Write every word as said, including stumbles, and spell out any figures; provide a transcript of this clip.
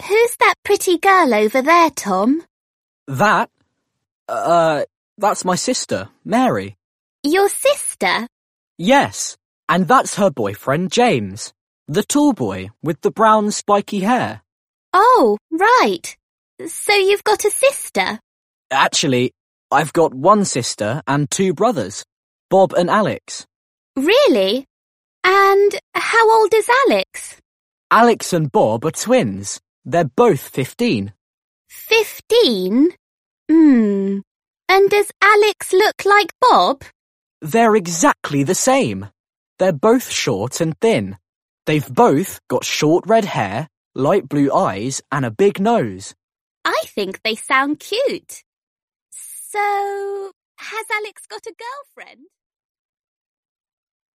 Who's that pretty girl over there, Tom? That? Uh, that's my sister, Mary. Your sister? Yes, and that's her boyfriend, James. The tall boy with the brown spiky hair. Oh, right. So you've got a sister? Actually, I've got one sister and two brothers, Bob and Alex. Really? And how old is Alex? Alex and Bob are twins. They're both fifteen. Fifteen? Hmm. And does Alex look like Bob? They're exactly the same. They're both short and thin. They've both got short red hair, light blue eyes, and a big nose. I think they sound cute. So, has Alex got a girlfriend?